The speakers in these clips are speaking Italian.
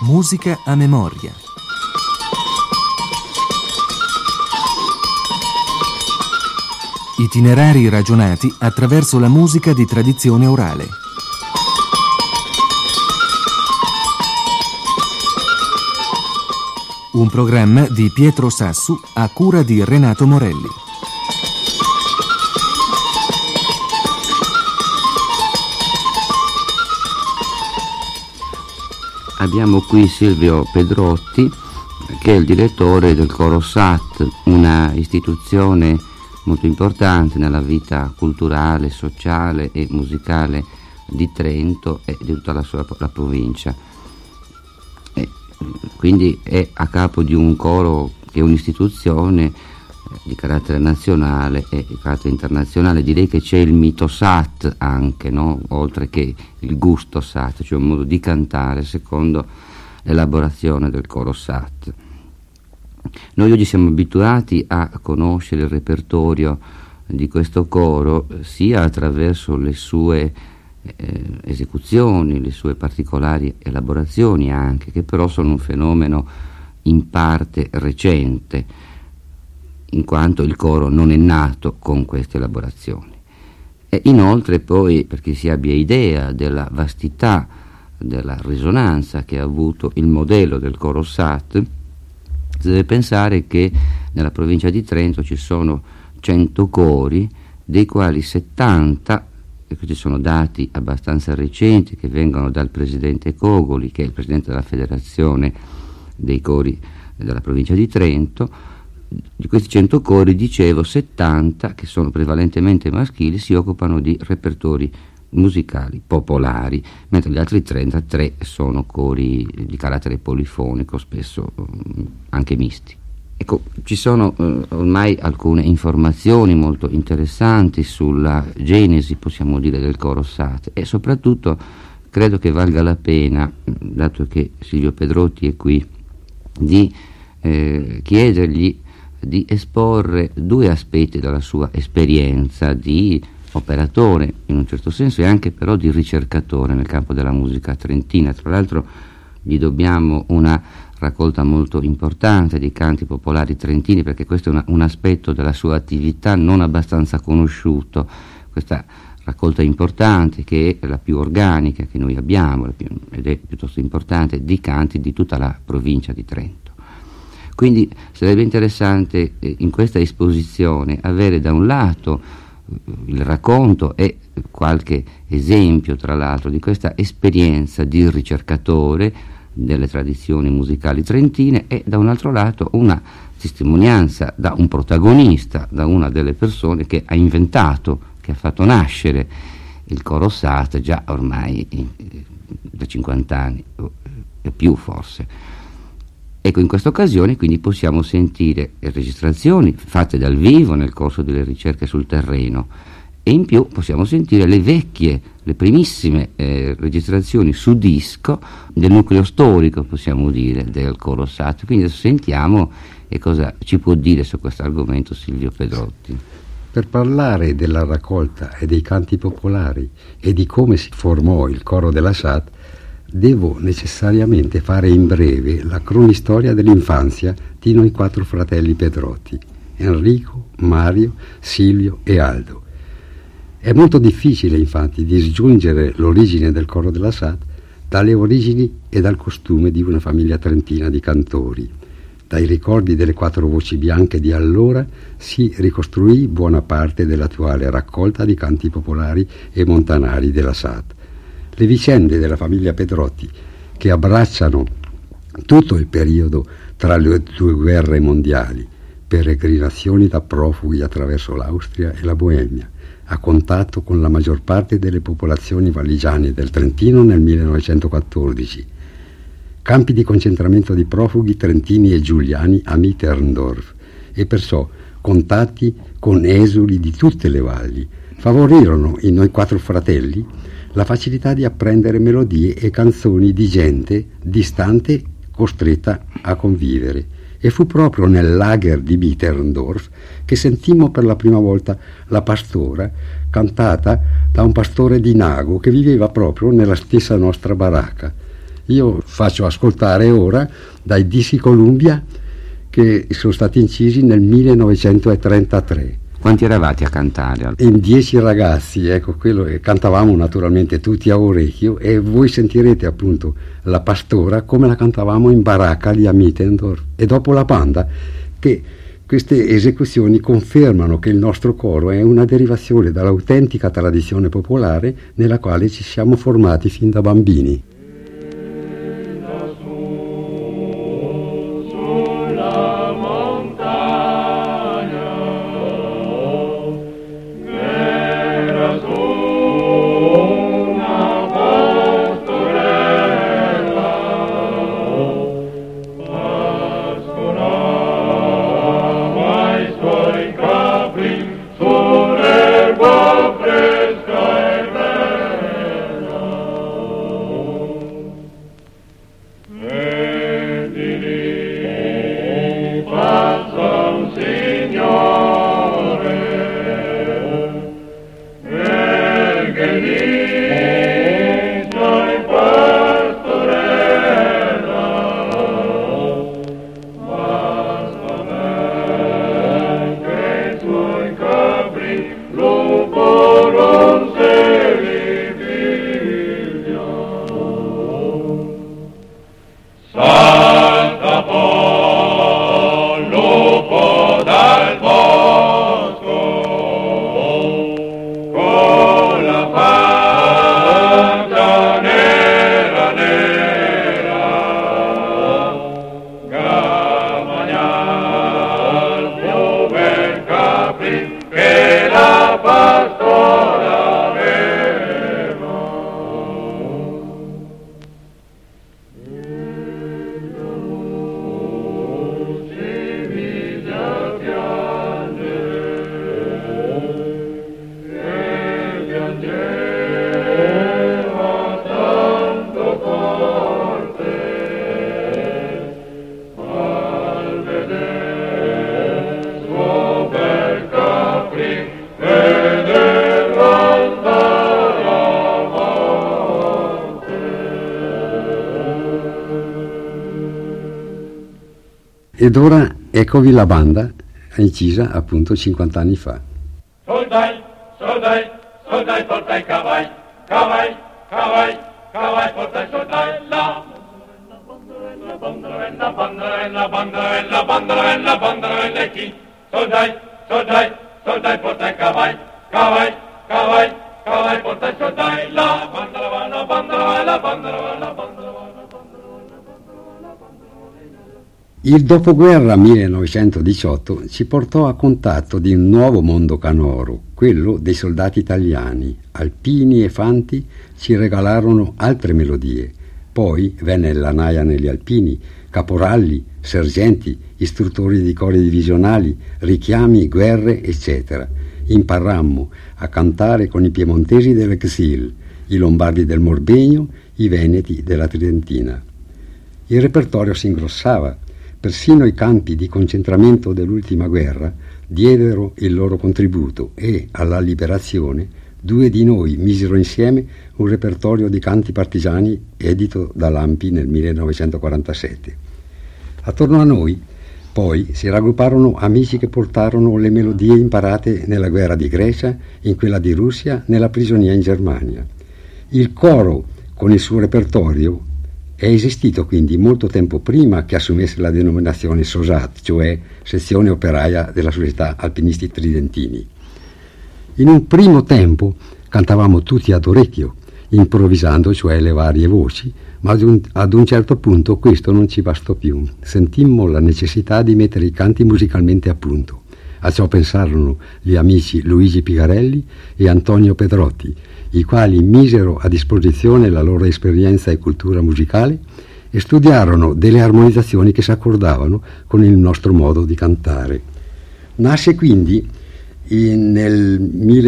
Musica a memoria. Itinerari ragionati attraverso la musica di tradizione orale. Un programma di Pietro Sassu a cura di Renato Morelli. Abbiamo qui Silvio Pedrotti, che è il direttore del Coro SAT, una istituzione molto importante nella vita culturale, sociale e musicale di Trento e di tutta la provincia. E quindi è a capo di un coro che è un'istituzione di carattere nazionale e di carattere internazionale. Direi che c'è il mito SAT anche, no? Oltre che il gusto SAT, cioè un modo di cantare secondo l'elaborazione del coro SAT. Noi oggi siamo abituati a conoscere il repertorio di questo coro sia attraverso le sue esecuzioni, le sue particolari elaborazioni anche, che però sono un fenomeno in parte recente, in quanto il coro non è nato con queste elaborazioni. E inoltre poi, perché si abbia idea della vastità, della risonanza che ha avuto il modello del coro SAT, si deve pensare che nella provincia di Trento ci sono 100 cori, dei quali 70, e questi sono dati abbastanza recenti che vengono dal presidente Cogoli, che è il presidente della federazione dei cori della provincia di Trento. Di questi 100 cori, dicevo, 70, che sono prevalentemente maschili, si occupano di repertori musicali popolari, mentre gli altri 33 sono cori di carattere polifonico, spesso anche misti. Ecco, ci sono ormai alcune informazioni molto interessanti sulla genesi, possiamo dire, del coro SAT, e soprattutto credo che valga la pena, dato che Silvio Pedrotti è qui, di chiedergli di esporre due aspetti della sua esperienza di operatore in un certo senso e anche però di ricercatore nel campo della musica trentina. Tra l'altro gli dobbiamo una raccolta molto importante di canti popolari trentini, perché questo è un aspetto della sua attività non abbastanza conosciuto, questa raccolta importante che è la più organica che noi abbiamo ed è piuttosto importante, di canti di tutta la provincia di Trento. Quindi sarebbe interessante in questa esposizione avere da un lato il racconto e qualche esempio, tra l'altro, di questa esperienza di ricercatore delle tradizioni musicali trentine, e da un altro lato una testimonianza da un protagonista, da una delle persone che ha inventato, che ha fatto nascere il coro SAT già ormai da 50 anni e più forse. Ecco, in questa occasione quindi possiamo sentire registrazioni fatte dal vivo nel corso delle ricerche sul terreno, e in più possiamo sentire le vecchie, le primissime registrazioni su disco del nucleo storico, possiamo dire, del coro SAT. Quindi adesso sentiamo e cosa ci può dire su questo argomento Silvio Pedrotti. Per parlare della raccolta e dei canti popolari e di come si formò il coro della SAT, devo necessariamente fare in breve la cronistoria dell'infanzia di noi 4 fratelli Pedrotti: Enrico, Mario, Silvio e Aldo. È molto difficile infatti disgiungere l'origine del coro della SAT dalle origini e dal costume di una famiglia trentina di cantori. Dai ricordi delle 4 voci bianche di allora si ricostruì buona parte dell'attuale raccolta di canti popolari e montanari della SAT. Le vicende della famiglia Pedrotti, che abbracciano tutto il periodo tra le 2 guerre mondiali, peregrinazioni da profughi attraverso l'Austria e la Boemia, a contatto con la maggior parte delle popolazioni valligiane del Trentino nel 1914, campi di concentramento di profughi trentini e giuliani a Mitterndorf, e perciò contatti con esuli di tutte le valli, favorirono in noi 4 fratelli la facilità di apprendere melodie e canzoni di gente distante costretta a convivere. E fu proprio nel lager di Mitterndorf che sentimmo per la prima volta la pastora cantata da un pastore di Nago che viveva proprio nella stessa nostra baracca. Io faccio ascoltare ora dai dischi Columbia che sono stati incisi nel 1933. Quanti eravate a cantare? In 10 ragazzi, ecco, quello, cantavamo naturalmente tutti a orecchio, e voi sentirete appunto la Pastora come la cantavamo in baracca di Mittendorf, e dopo la banda, che queste esecuzioni confermano che il nostro coro è una derivazione dall'autentica tradizione popolare nella quale ci siamo formati fin da bambini. Ed ora eccovi la banda incisa appunto 50 anni fa. Soldai, soldai, soldai, porta i cavalli, cavalli, cavalli, cavalli, porta i soldai, la banderella, banderella, banderella, banderella, banderella, chi? Soldai, soldai, soldai, porta i cavalli, cavalli, cavalli, cavalli, porta i soldai, la banderella, banderella, banderella, banderella. Il dopoguerra 1918 ci portò a contatto di un nuovo mondo canoro, quello dei soldati italiani. Alpini e Fanti ci regalarono altre melodie. Poi venne la naia negli alpini, caporalli, sergenti, istruttori di cori divisionali, richiami, guerre, eccetera. Imparammo a cantare con i piemontesi dell'Exil, i lombardi del Morbegno, i veneti della Tridentina. Il repertorio si ingrossava. Persino i campi di concentramento dell'ultima guerra diedero il loro contributo e, alla liberazione, 2 di noi misero insieme un repertorio di canti partigiani edito da Lampi nel 1947. Attorno a noi, poi, si raggrupparono amici che portarono le melodie imparate nella guerra di Grecia, in quella di Russia, nella prigionia in Germania. Il coro, con il suo repertorio, è esistito quindi molto tempo prima che assumesse la denominazione SOSAT, cioè Sezione Operaia della Società Alpinisti Tridentini. In un primo tempo cantavamo tutti ad orecchio, improvvisando cioè le varie voci, ma ad un certo punto questo non ci bastò più. Sentimmo la necessità di mettere i canti musicalmente a punto. A ciò pensarono gli amici Luigi Pigarelli e Antonio Pedrotti, i quali misero a disposizione la loro esperienza e cultura musicale e studiarono delle armonizzazioni che si accordavano con il nostro modo di cantare. Nasce quindi nel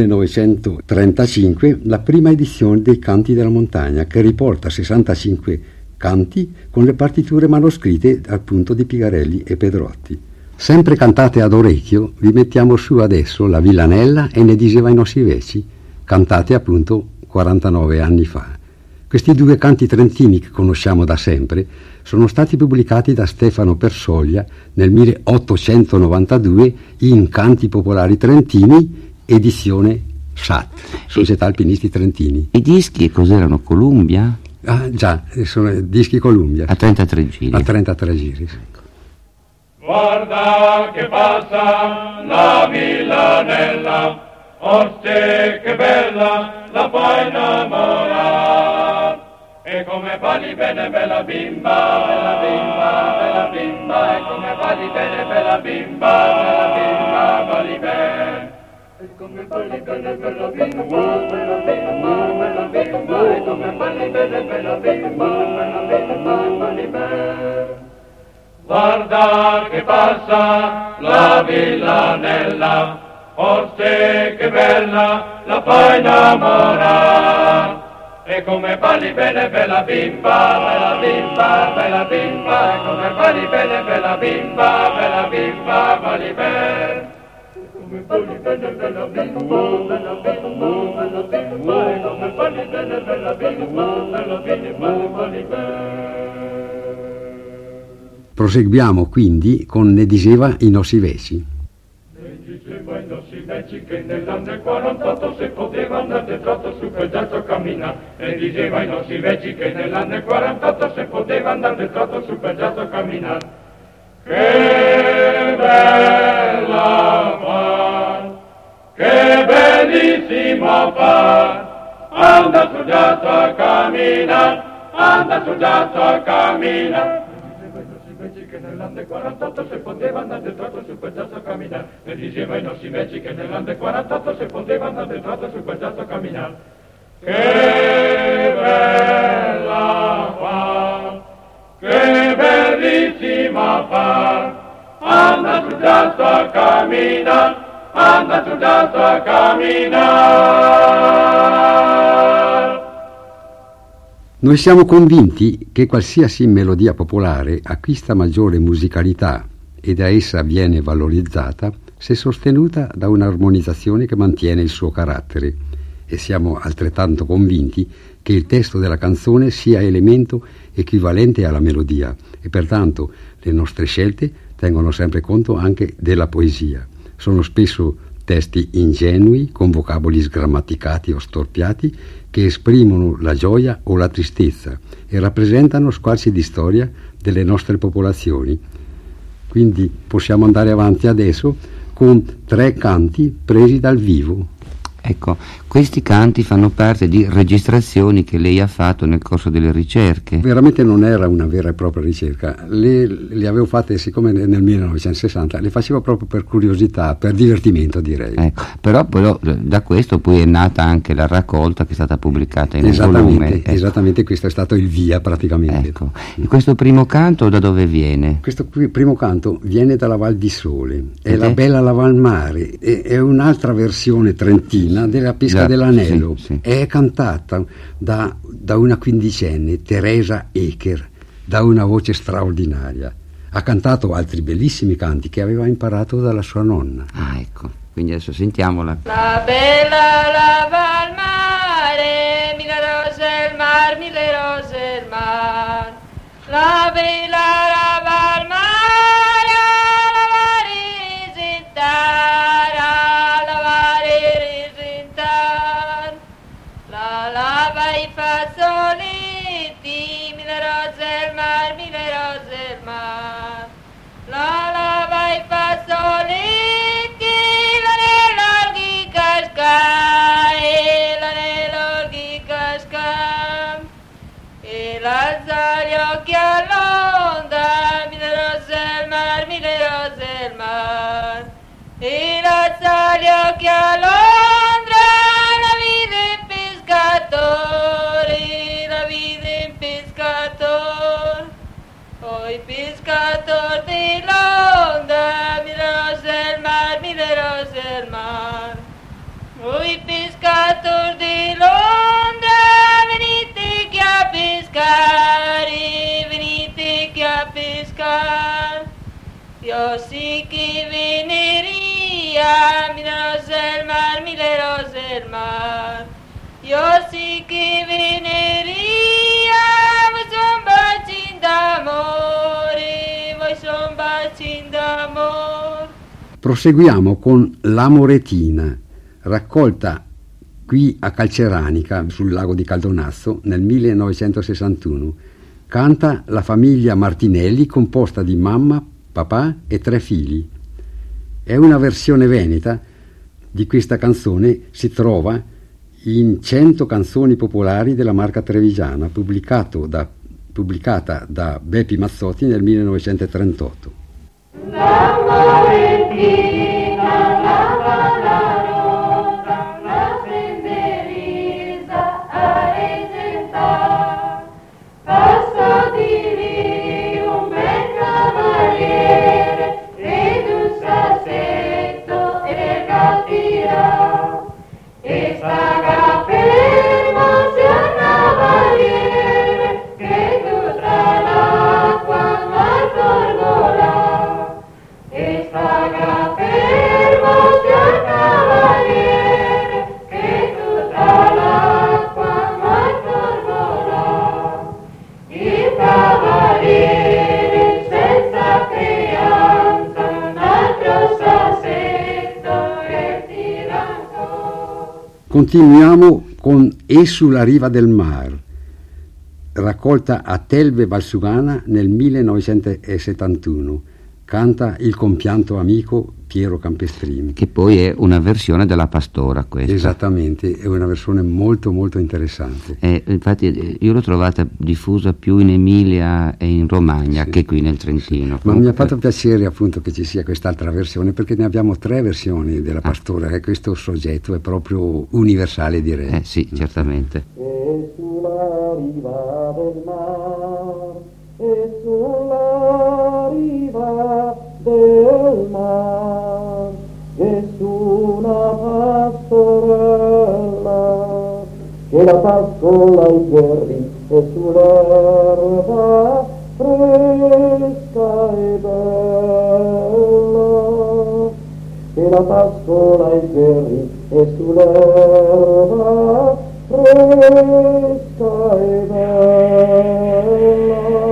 1935 la prima edizione dei Canti della Montagna, che riporta 65 canti con le partiture manoscritte appunto di Pigarelli e Pedrotti. Sempre cantate ad orecchio, vi mettiamo su adesso la Villanella e Ne diceva i nostri veci, cantate appunto 49 anni fa. Questi 2 canti trentini che conosciamo da sempre sono stati pubblicati da Stefano Persoglia nel 1892 in Canti Popolari Trentini, edizione SAT, Società Alpinisti Trentini. I dischi cos'erano? Columbia? Ah già, sono dischi Columbia. A 33 giri. A 33 giri, sì. Guarda che passa la villanella, Orse che bella, la fai innamorare. E come balli bene bella bimba, bella bimba, bella bimba. E come balli bene bella bimba, bella bimba, balli bene. E come balli bene bella bimba, bella bimba, bella bimba. E come balli bene bella bimba, bella bimba, balli bene. Guarda che passa la villanella, Orse che bella, la fai innamorare. E come balli bene bella bimba, bella bimba, bella bimba. E come balli bene bella bimba, bella bimba, balli bene. E come balli bene bella bimba, bella bimba, bella bimba. E come balli bene bella bimba, bella bimba, balli bene. Proseguiamo quindi con Ne diceva i nostri veci. Diceva ai nostri vecchi che nell'anno 48 se poteva andare di trotto su quel giasso a camminare. E diceva ai nostri vecchi che nell'anno 48 se poteva andare di trotto su quel giasso a camminare. Che bella far, che bellissima far, anda sul giasso a camminare, anda sul giasso a camminare. Che nell'anno 48 se poteva andare di trotto su quel giasso a camminare. E diceva ai nostri vecchi che nell'anno 48 se poteva andare di trotto su quel giasso a camminare. Che bella far, che bellissima far, anda sul giasso a camminare, anda sul giasso a camminare. Noi siamo convinti che qualsiasi melodia popolare acquista maggiore musicalità e da essa viene valorizzata se sostenuta da un'armonizzazione che mantiene il suo carattere, e siamo altrettanto convinti che il testo della canzone sia elemento equivalente alla melodia e pertanto le nostre scelte tengono sempre conto anche della poesia. Sono spesso testi ingenui, con vocaboli sgrammaticati o storpiati, che esprimono la gioia o la tristezza e rappresentano squarci di storia delle nostre popolazioni. Quindi possiamo andare avanti adesso con 3 canti presi dal vivo. Ecco, questi canti fanno parte di registrazioni che lei ha fatto nel corso delle ricerche. Veramente non era una vera e propria ricerca, le avevo fatte, siccome nel 1960, le facevo proprio per curiosità, per divertimento direi. Ecco, però da questo poi è nata anche la raccolta che è stata pubblicata in un volume. Ecco. Esattamente, questo è stato il via praticamente. Ecco. E questo primo canto da dove viene? Questo primo canto viene dalla Val di Sole, è La bella la Val Mare, è un'altra versione trentina della pesca dell'anello. Sì. È cantata da una quindicenne, Teresa Echer, da una voce straordinaria. Ha cantato altri bellissimi canti che aveva imparato dalla sua nonna. Ah, ecco, quindi adesso sentiamola. La bella la Val Mare, mille rose il mar, mille rose il mar. La bella la Val Mare, i fazzoletti, mille rose il mar, mille rose il mar. La lava i fazzoletti, l'anello ghi casca, e l'anello ghi casca. E l'alza gli occhi all'onda, mille rose il mar, mille rose il mar. E l'alza gli occhi all'onda, la vide in pescator, oi pescator dell'onda, mille rose il mar, mille rose il mar. Oi pescator dell'onda, venite che a pescare, venite che a pescar. Io sì che veneria, mille rose il mar, mille rose il mar. Io sì che veneria. Proseguiamo con La Moretina, raccolta qui a Calceranica, sul lago di Caldonazzo, nel 1961. Canta la famiglia Martinelli, composta di mamma, papà e 3 figli. È una versione veneta di questa canzone, si trova in 100 canzoni popolari della Marca Trevigiana, pubblicata da Beppi Mazzotti nel 1938. La Moretina, la rosa, la senderisa a esentare, passa di lì un bel cavaliere, ed un sassetto e gattirà, e sta fermo sia il cavaliere, che tu tra l'acqua mal tornerà. E sta fermo sia il cavaliere, che tu tra l'acqua mai tornerà. Il cavaliere senza creanza, un altro sassetto e tiranco. Continuiamo con E sulla riva del mar, raccolta a Telve Valsugana nel 1971. Canta il compianto amico Piero Campestrini. Che poi è una versione della Pastora, questa. Esattamente, è una versione molto molto interessante. Infatti io l'ho trovata diffusa più in Emilia e in Romagna, sì, che qui nel Trentino. Ma mi ha fatto piacere appunto che ci sia quest'altra versione, perché ne abbiamo 3 versioni della Pastora, e questo soggetto è proprio universale, direi. Sì, certamente. E sulla riva del mar, e sulla riva del mar, e su una pastorella che la pascola i perri, e sull'erba fresca e bella, che la pascola i perri, e sull'erba fresca e bella.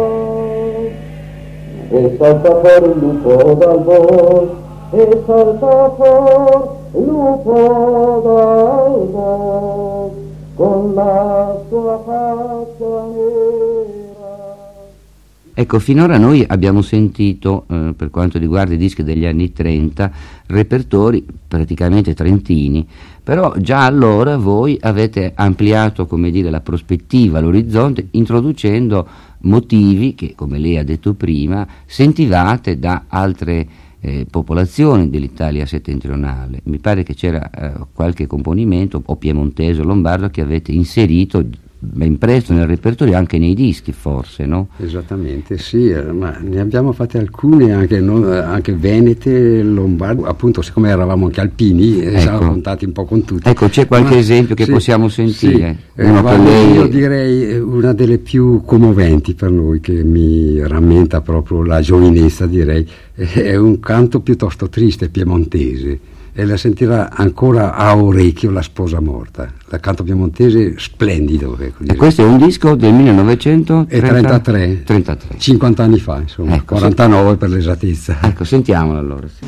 E salta fuori il lupo dal bosco, e salta fuori il lupo dal bosco, con la sua faccia nera. Ecco, finora noi abbiamo sentito, per quanto riguarda i dischi degli anni 30, repertori praticamente trentini, però già allora voi avete ampliato, come dire, la prospettiva, l'orizzonte, introducendo motivi che, come lei ha detto prima, sentivate da altre popolazioni dell'Italia settentrionale. Mi pare che c'era qualche componimento, o piemontese o lombardo, che avete inserito ben presto nel repertorio, anche nei dischi forse, no? Esattamente, sì, ma ne abbiamo fatte alcune anche venete, lombarde, appunto, siccome eravamo anche alpini, siamo contati un po' con tutti. Ecco, c'è qualche esempio che possiamo sentire? Sì. Io direi una delle più commoventi per noi, che mi rammenta proprio la giovinezza, direi, è un canto piuttosto triste, piemontese, e la sentirà ancora a orecchio La sposa morta, il canto piemontese splendido. Ecco, e questo è un disco del 1933, 50 anni fa, insomma, ecco, 49 per l'esattezza. Ecco, sentiamolo allora. Sì.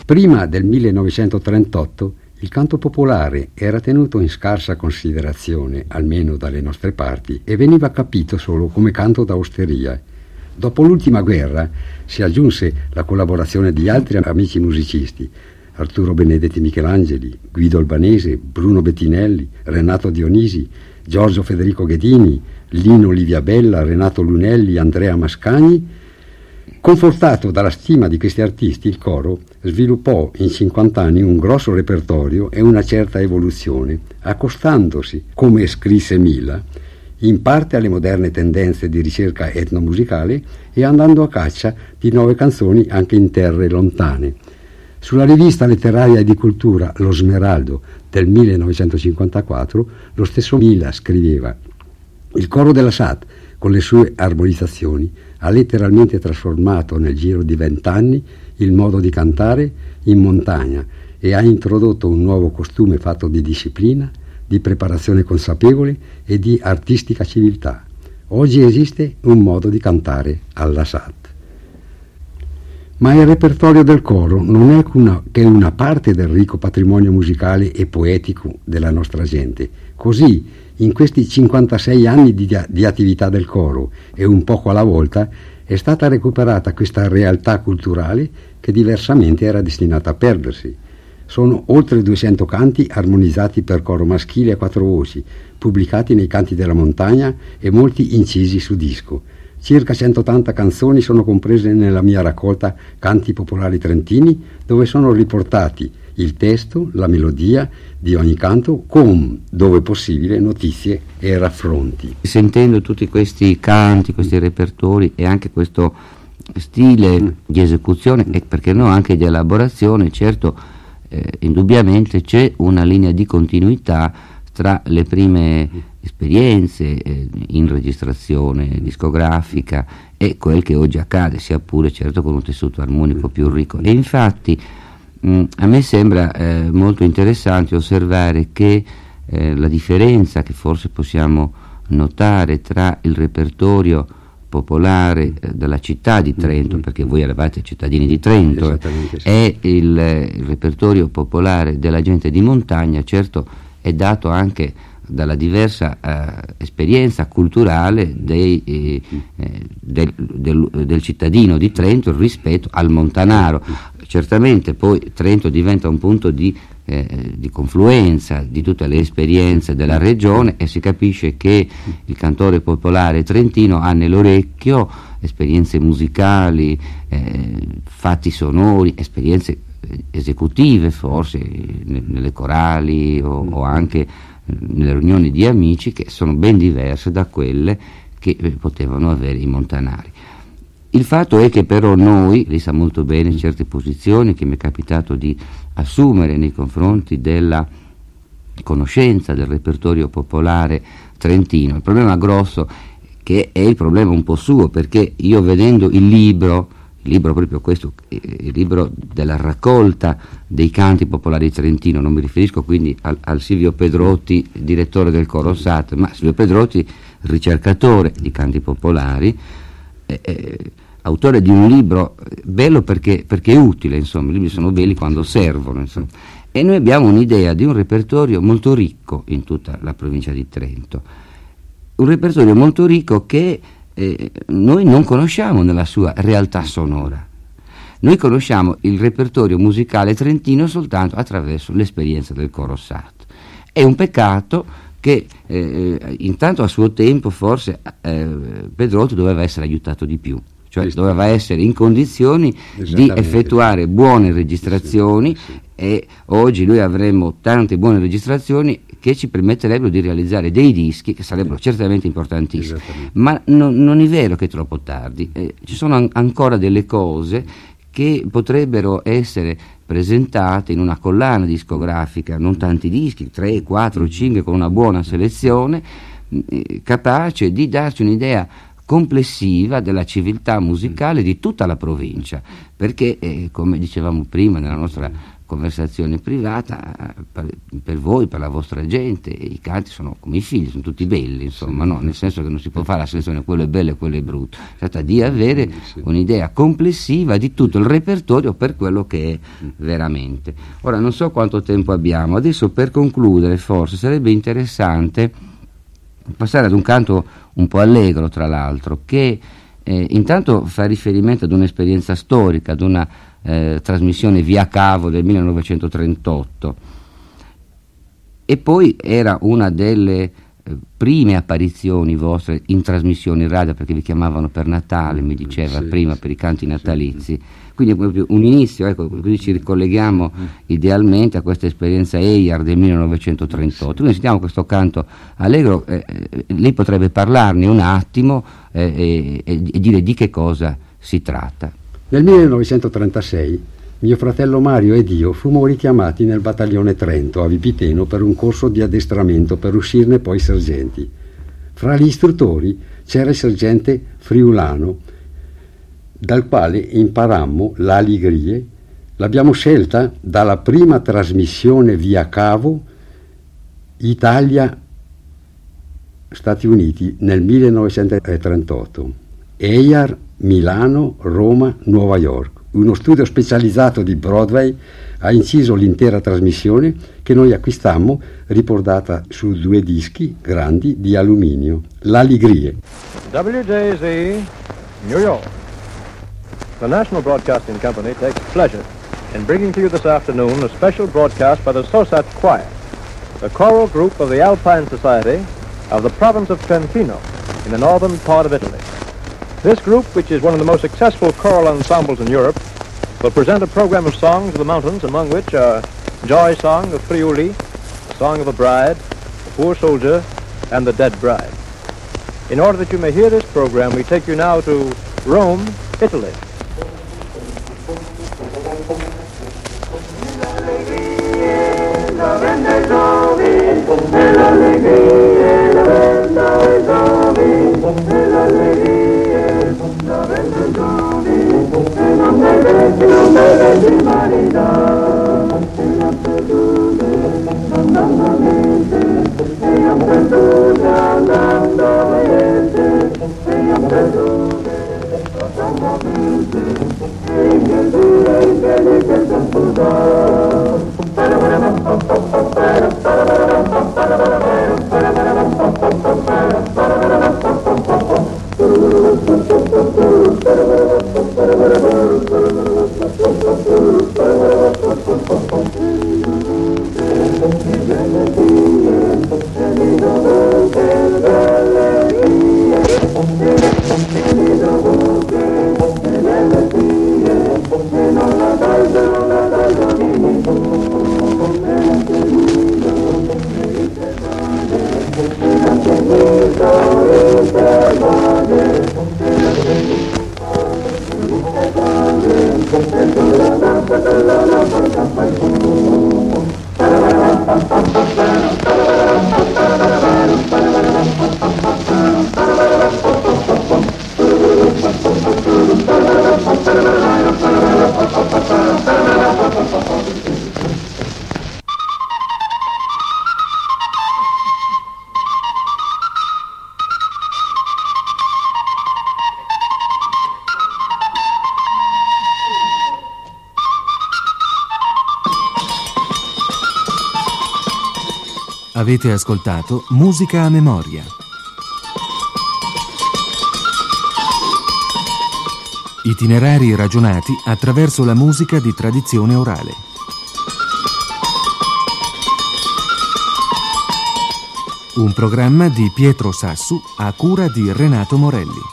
Prima del 1938 il canto popolare era tenuto in scarsa considerazione, almeno dalle nostre parti, e veniva capito solo come canto da osteria. Dopo l'ultima guerra si aggiunse la collaborazione di altri amici musicisti, Arturo Benedetti Michelangeli, Guido Albanese, Bruno Bettinelli, Renato Dionisi, Giorgio Federico Ghedini, Lino Liviabella, Renato Lunelli, Andrea Mascagni. Confortato dalla stima di questi artisti, il coro sviluppò in 50 anni un grosso repertorio e una certa evoluzione, accostandosi, come scrisse Mila, in parte alle moderne tendenze di ricerca etnomusicale e andando a caccia di nuove canzoni anche in terre lontane. Sulla rivista letteraria e di cultura Lo Smeraldo del 1954 lo stesso Mila scriveva: il coro della SAT, con le sue armonizzazioni, ha letteralmente trasformato nel giro di 20 anni il modo di cantare in montagna e ha introdotto un nuovo costume fatto di disciplina, di preparazione consapevole e di artistica civiltà. Oggi esiste un modo di cantare alla SAT. Ma il repertorio del coro non è che una parte del ricco patrimonio musicale e poetico della nostra gente. Così, in questi 56 anni di attività del coro e un poco alla volta, è stata recuperata questa realtà culturale che diversamente era destinata a perdersi. Sono oltre 200 canti armonizzati per coro maschile a 4 voci, pubblicati nei Canti della Montagna e molti incisi su disco. Circa 180 canzoni sono comprese nella mia raccolta Canti Popolari Trentini, dove sono riportati il testo, la melodia di ogni canto, con, dove possibile, notizie e raffronti. Sentendo tutti questi canti, questi repertori e anche questo stile di esecuzione e perché no anche di elaborazione, certo, indubbiamente c'è una linea di continuità tra le prime esperienze in registrazione discografica e quel che oggi accade, sia pure certo con un tessuto armonico più ricco. E infatti a me sembra molto interessante osservare che la differenza che forse possiamo notare tra il repertorio popolare della città di Trento, perché voi eravate cittadini di Trento, sì. e il repertorio popolare della gente di montagna, certo è dato anche dalla diversa esperienza culturale del cittadino di Trento rispetto al montanaro. Certamente poi Trento diventa un punto di confluenza di tutte le esperienze della regione e si capisce che il cantore popolare trentino ha nell'orecchio esperienze musicali, fatti sonori, esperienze esecutive forse nelle corali o anche nelle riunioni di amici che sono ben diverse da quelle che potevano avere i montanari. Il fatto è che però noi, lei sa molto bene certe posizioni che mi è capitato di assumere nei confronti della conoscenza del repertorio popolare trentino. Il problema grosso, che è il problema un po' suo, perché io vedendo il libro proprio questo, il libro della raccolta dei canti popolari trentino, non mi riferisco quindi al Silvio Pedrotti, direttore del coro SAT, ma Silvio Pedrotti, ricercatore di canti popolari, autore di un libro bello perché è utile, insomma, i libri sono belli quando servono, insomma. E noi abbiamo un'idea di un repertorio molto ricco in tutta la provincia di Trento, un repertorio molto ricco che noi non conosciamo nella sua realtà sonora. Noi conosciamo il repertorio musicale trentino soltanto attraverso l'esperienza del coro SAT. È un peccato che intanto a suo tempo forse Pedrotti doveva essere aiutato di più, cioè doveva essere in condizioni di effettuare buone registrazioni, e oggi noi avremmo tante buone registrazioni che ci permetterebbero di realizzare dei dischi che sarebbero certamente importantissimi, ma non è vero che è troppo tardi, ci sono ancora delle cose che potrebbero essere presentate in una collana discografica, non tanti dischi, 3, 4, 5, con una buona selezione, capace di darci un'idea complessiva della civiltà musicale di tutta la provincia, perché come dicevamo prima nella nostra conversazione privata, per voi, per la vostra gente. I canti sono come i figli, sono tutti belli, insomma, no? Nel senso che non si può fare la selezione, quello è bello e quello è brutto. Si tratta di avere un'idea complessiva di tutto il repertorio per quello che è veramente. Ora, non so quanto tempo abbiamo, adesso per concludere forse sarebbe interessante passare ad un canto un po' allegro, tra l'altro, che intanto fa riferimento ad un'esperienza storica, ad una trasmissione via cavo del 1938, e poi era una delle prime apparizioni vostre in trasmissione in radio, perché vi chiamavano per Natale, mi diceva prima, per i canti natalizi, quindi proprio un inizio, ecco, così ci ricolleghiamo idealmente a questa esperienza EIAR del 1938. Quindi sentiamo questo canto allegro, lei potrebbe parlarne un attimo e dire di che cosa si tratta. Nel 1936 mio fratello Mario ed io fummo richiamati nel battaglione Trento a Vipiteno per un corso di addestramento per uscirne poi sergenti. Fra gli istruttori c'era il sergente Friulano, dal quale imparammo l'Aligrie. L'abbiamo scelta dalla prima trasmissione via cavo Italia-Stati Uniti nel 1938. EIAR Milano, Roma, Nuova York. Uno studio specializzato di Broadway ha inciso l'intera trasmissione, che noi acquistammo riportata su 2 dischi grandi di alluminio. L'Aligrie. WJZ, New York. The National Broadcasting Company takes pleasure in bringing to you this afternoon a special broadcast by the Sosat Choir, the choral group of the Alpine Society of the province of Trentino in the northern part of Italy. This group, which is one of the most successful choral ensembles in Europe, will present a program of songs of the mountains, among which are Joy Song of Friuli, the Song of a Bride, the Poor Soldier, and the Dead Bride. In order that you may hear this program, we take you now to Rome, Italy. Avete ascoltato Musica a memoria. Itinerari ragionati attraverso la musica di tradizione orale. Un programma di Pietro Sassu a cura di Renato Morelli.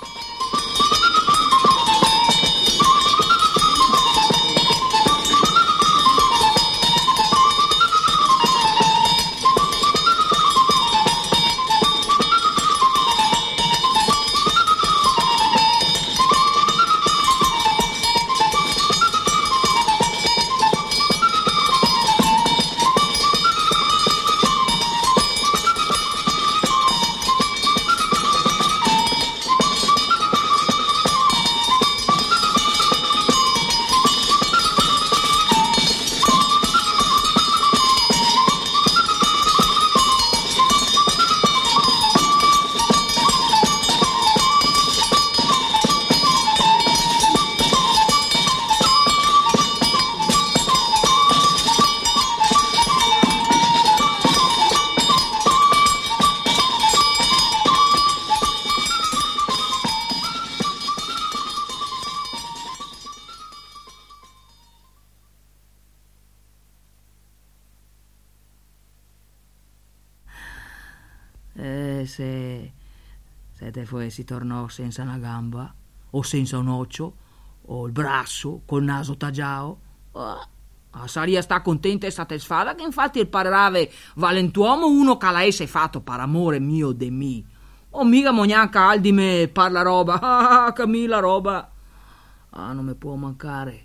Se te si tornò senza una gamba, o senza un occhio, o il braccio, col naso tagliato, saria sta contenta e soddisfatta, che infatti il parave valentuomo uno che l'avesse fatto per amore mio de mi. O mica mognanca al di me parla roba, Camilla roba. Non mi può mancare.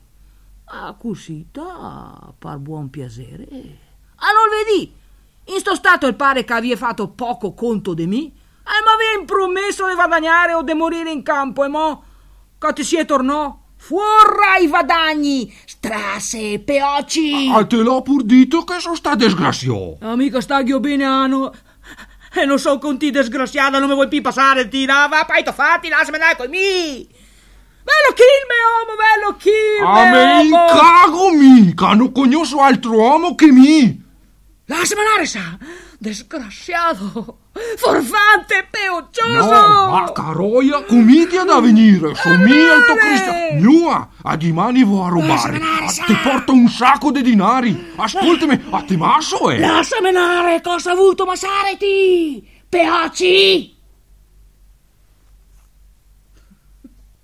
Cosita, par buon piacere. Non vedi? In sto stato il pare che aveva fatto poco conto di me, ma aveva promesso di guadagnare o di morire in campo, e mo che ti si tornò? Fuori i vadagni, strasse, peocci. Te l'ho pur dito che sono sta disgraziato. Amica, staglio bene anno. E non so con ti disgraziata, non mi vuoi più passare, tira, va, poi t'ho fatti, lasciami andare con me. Bello kill, me uomo, me incago mica, non conosco altro uomo che mi. Lasciami andare, sa, disgraziato, forfante, peoccioso. No, ma caroia, comitia da venire, sono mia il tuo Cristian. Mia, a dimani vo a rubare, ti porto un sacco di dinari. Ascoltami, a ti masso, Lasciami andare, cosa ha avuto, ma sareti, peocci.